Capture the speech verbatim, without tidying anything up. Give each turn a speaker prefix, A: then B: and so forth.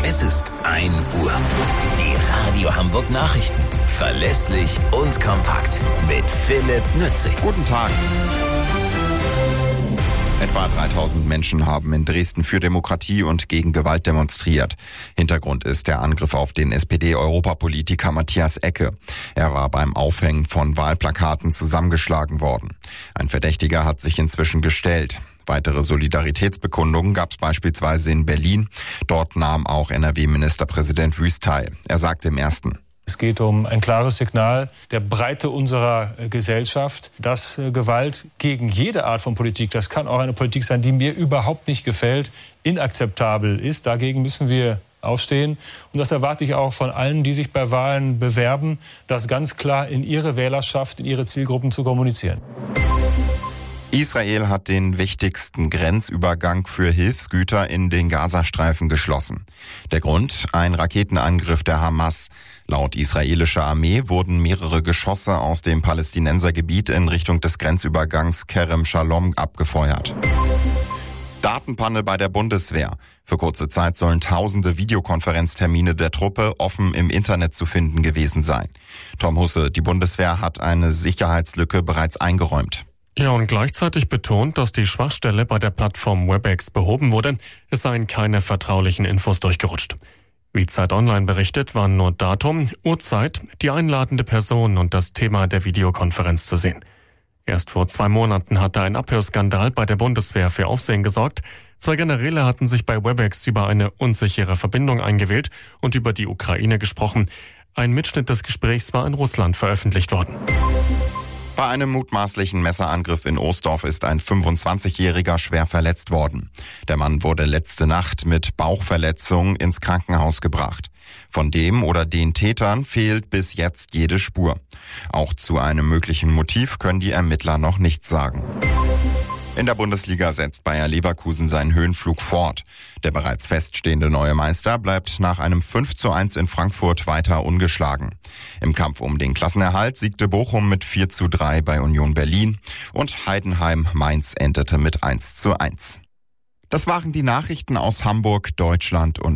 A: Es ist ein Uhr. Die Radio Hamburg Nachrichten. Verlässlich und kompakt. Mit Philipp Nützig.
B: Guten Tag. Etwa dreitausend Menschen haben in Dresden für Demokratie und gegen Gewalt demonstriert. Hintergrund ist der Angriff auf den S P D-Europapolitiker Matthias Ecke. Er war beim Aufhängen von Wahlplakaten zusammengeschlagen worden. Ein Verdächtiger hat sich inzwischen gestellt. Weitere Solidaritätsbekundungen gab es beispielsweise in Berlin. Dort nahm auch N R W-Ministerpräsident Wüst teil. Er sagte im Ersten:
C: Es geht um ein klares Signal der Breite unserer Gesellschaft, dass Gewalt gegen jede Art von Politik, das kann auch eine Politik sein, die mir überhaupt nicht gefällt, inakzeptabel ist. Dagegen müssen wir aufstehen. Und das erwarte ich auch von allen, die sich bei Wahlen bewerben, das ganz klar in ihre Wählerschaft, in ihre Zielgruppen zu kommunizieren.
B: Israel hat den wichtigsten Grenzübergang für Hilfsgüter in den Gazastreifen geschlossen. Der Grund? Ein Raketenangriff der Hamas. Laut israelischer Armee wurden mehrere Geschosse aus dem Palästinensergebiet in Richtung des Grenzübergangs Kerem Shalom abgefeuert. Datenpanne bei der Bundeswehr. Für kurze Zeit sollen tausende Videokonferenztermine der Truppe offen im Internet zu finden gewesen sein. Tom Husse, die Bundeswehr hat eine Sicherheitslücke bereits eingeräumt.
D: Ja, und gleichzeitig betont, dass die Schwachstelle bei der Plattform Webex behoben wurde. Es seien keine vertraulichen Infos durchgerutscht. Wie Zeit Online berichtet, waren nur Datum, Uhrzeit, die einladende Person und das Thema der Videokonferenz zu sehen. Erst vor zwei Monaten hatte ein Abhörskandal bei der Bundeswehr für Aufsehen gesorgt. Zwei Generäle hatten sich bei Webex über eine unsichere Verbindung eingewählt und über die Ukraine gesprochen. Ein Mitschnitt des Gesprächs war in Russland veröffentlicht worden.
B: Bei einem mutmaßlichen Messerangriff in Oesdorf ist ein fünfundzwanzigjähriger schwer verletzt worden. Der Mann wurde letzte Nacht mit Bauchverletzung ins Krankenhaus gebracht. Von dem oder den Tätern fehlt bis jetzt jede Spur. Auch zu einem möglichen Motiv können die Ermittler noch nichts sagen. In der Bundesliga setzt Bayer Leverkusen seinen Höhenflug fort. Der bereits feststehende neue Meister bleibt nach einem fünf zu eins in Frankfurt weiter ungeschlagen. Im Kampf um den Klassenerhalt siegte Bochum mit vier zu drei bei Union Berlin und Heidenheim-Mainz endete mit eins zu eins. Das waren die Nachrichten aus Hamburg, Deutschland und